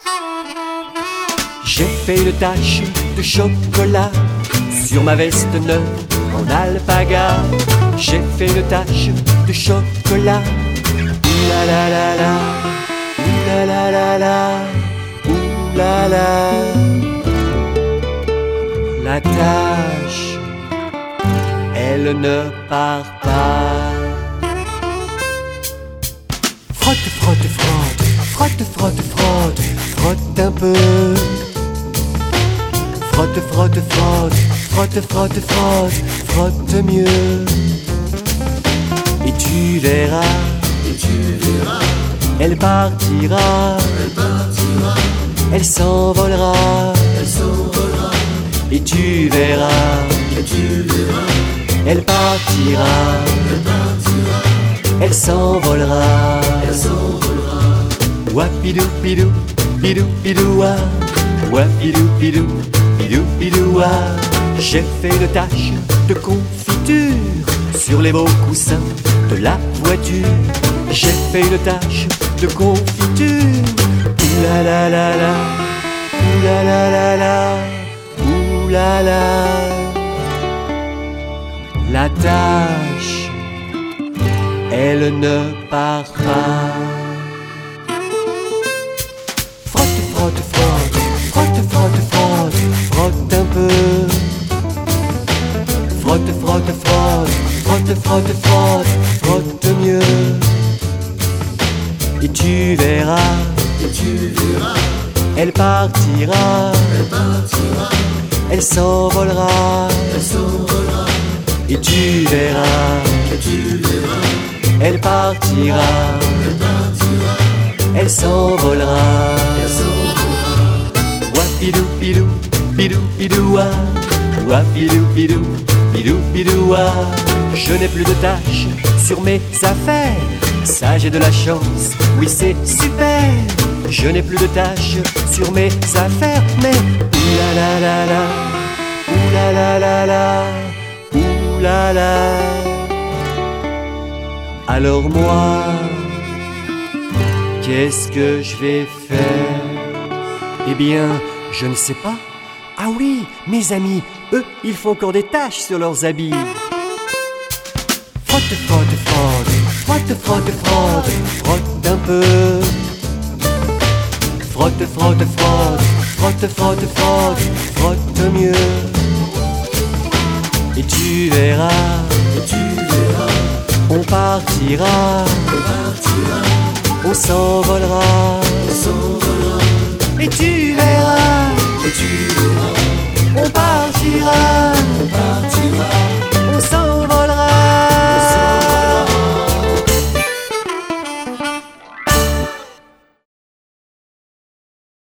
J'ai fait une tache de chocolat sur ma veste neuve en alpaga. J'ai fait une tache de chocolat. Ouh la la la la, ouh la la la la, ouh la la. La tache, elle ne part pas. Frotte, frotte, frotte, frotte, frotte, frotte, frotte un peu. Frotte, frotte, frotte, frotte, frotte, frotte, frotte mieux. Et tu verras, elle partira, elle s'envolera, et tu verras, elle partira, elle s'envolera. Wapidou pidou, pidou pidoua, wapidou pidou, pidou pidoua. J'ai fait une tache de confiture sur les beaux coussins de la voiture. J'ai fait une tache de confiture. Ouh la la la la, ouh la la la la, ouh la la. La tache, elle ne part pas. Frotte, frotte, frotte, frotte, frotte, frotte, frotte un peu. Frotte, frotte, frotte, frotte, frotte, frotte, frotte mieux. Et tu verras, elle partira, elle s'envolera, et tu verras, elle partira, elle s'envolera. Wapidou pidou, pidou pidoua, wapidou pidou, pidou pidoua. Je n'ai plus de taches sur mes affaires, ça j'ai de la chance, oui c'est super. Je n'ai plus de taches sur mes affaires, mais ouh la la la la, ouh la la la la, ouh la la. Alors moi, qu'est-ce que je vais faire? Eh bien, je ne sais pas. Ah oui, mes amis, eux, ils font encore des taches sur leurs habits. Frotte, frotte, frotte, frotte, frotte, frotte, frotte un peu. Frotte, frotte, frotte, frotte, frotte, frotte, frotte mieux. Et tu verras, on partira, on s'envolera, et tu